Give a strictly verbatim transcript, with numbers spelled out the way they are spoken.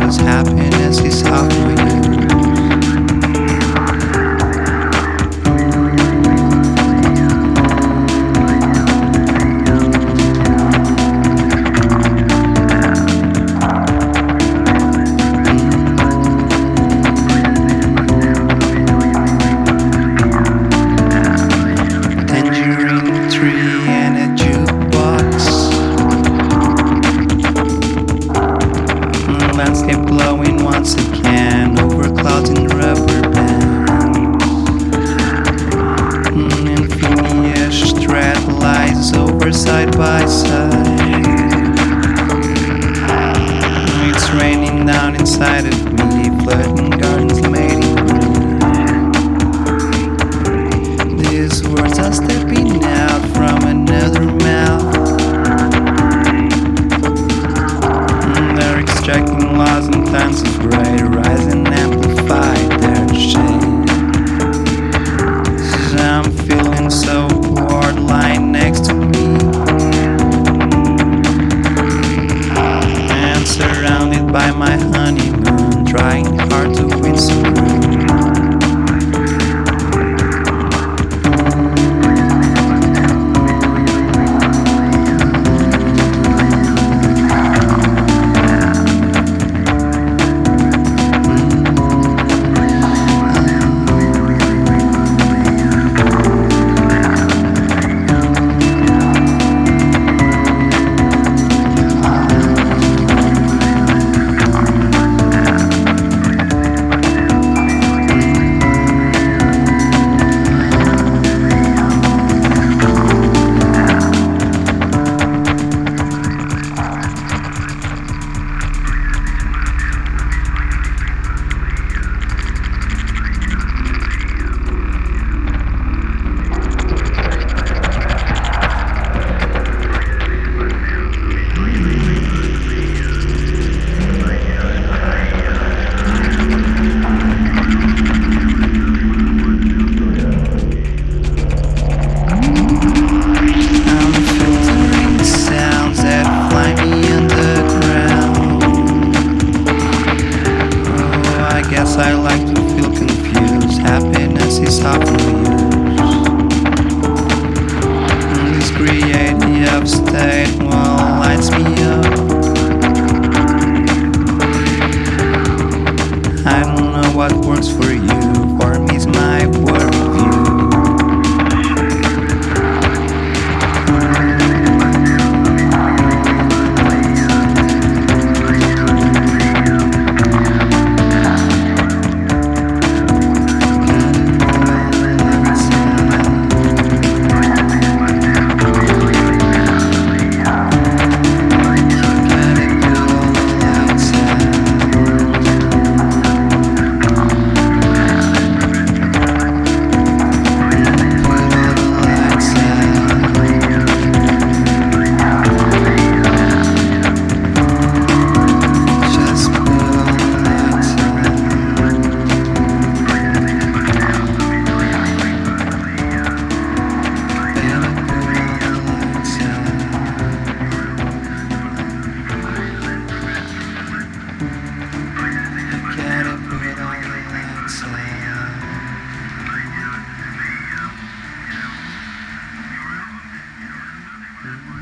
confused. Happiness is hard for you. Tangerine tree and a jukebox. Mm, Landscape glowing once again over clouds and rubber bands. Mm, Infinity thread lies over side by side. Mm, It's raining down inside of me, flooding gardens made in green. These words are stepping out from another mouth. Mm, They're extracting laws and times of gray, rise and amplify their shade. I'm feeling so bored lying next to me, and surrounded by my honeymoon, trying hard to win some room. I'm filtering the sounds that fly me underground. Oh, I guess I like to feel confused. Happiness is hard to use. This creative state, well, lights me up. I don't know what works for you. For me, it's my worldview. Mm-hmm.